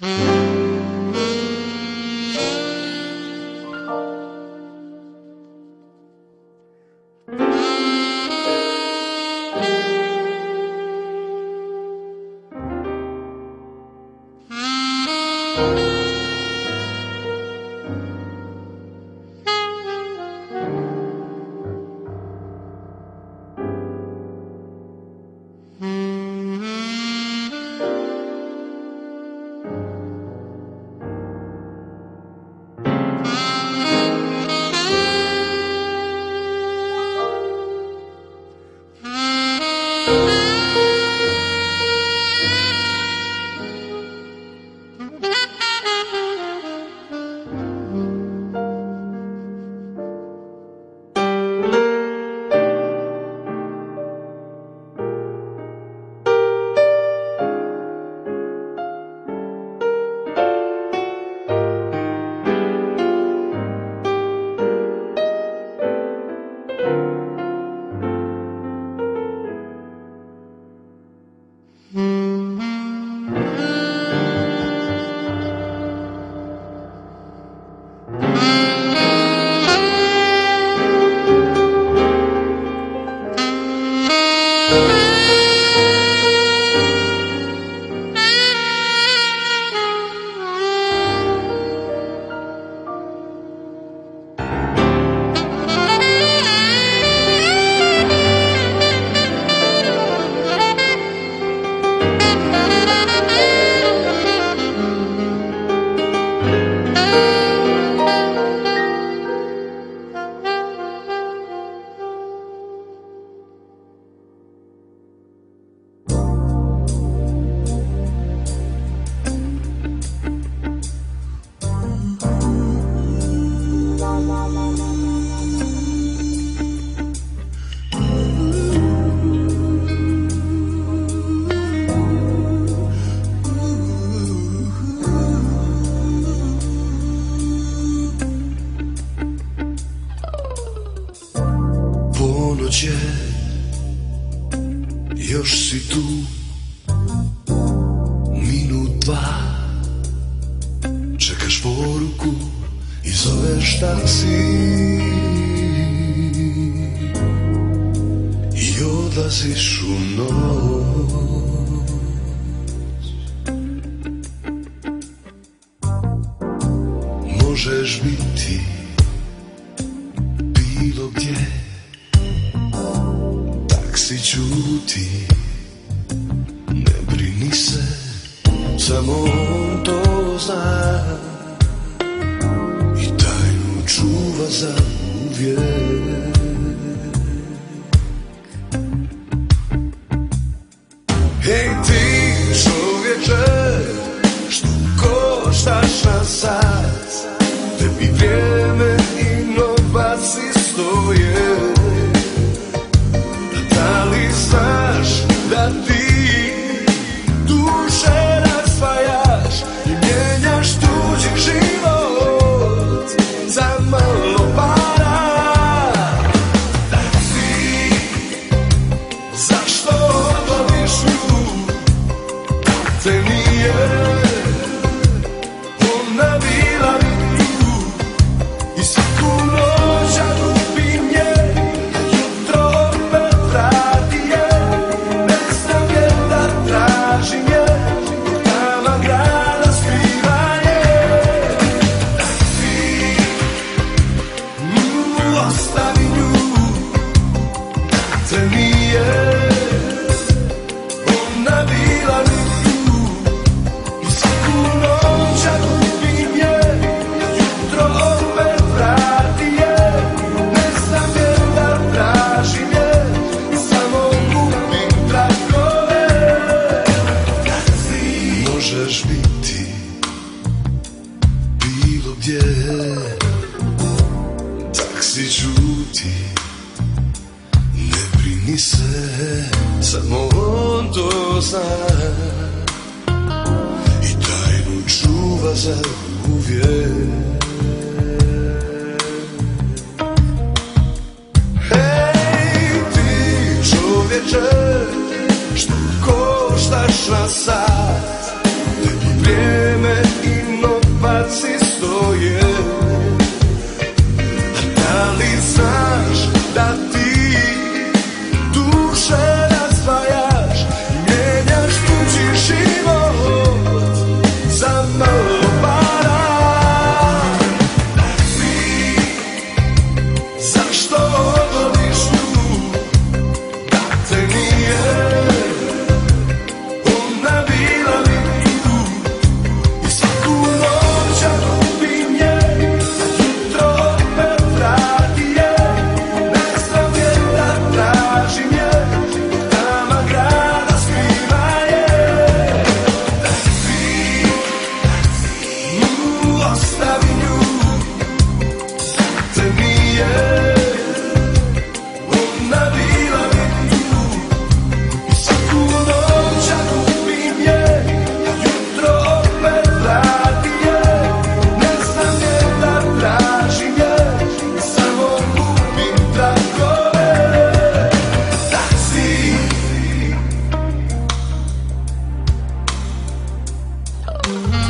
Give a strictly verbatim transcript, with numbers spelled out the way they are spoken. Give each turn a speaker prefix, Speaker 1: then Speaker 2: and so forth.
Speaker 1: Još si tu minut dva, čekaš poruku i zoveš taksi i odlaziš u noć. Možeš biti bilo gdje, taksi ćuti, ne brini se, samo on to zna i tajnu čuva za uvijek. Hej ti čovječe, što koštaš na sat, tebi vrijeme i novac istoje. Da li znaš da ti duše razdvajaš i mijenjaš tuđi život za malo para? Taksi, zašto odlaziš nju? Te nije ona bila ni tu i svaku noć ja ljubim je, jutro opet radi je, ne znam je da tražim je, dok tama grada skriva je. Taksi, mm, ostavi nju, te nije ona bila ni tu i svaku noć ja ljubim je, jutro opet radi je, ne znam je da tražim je, samo gubim tragove. Taksi, možeš biti bilo gdje, taksi ćuti, ne brini se, samo on to zna i tajnu čuva za uvijek. Hej ti čovječe, što koštaš na sat, tebi vrijeme Thank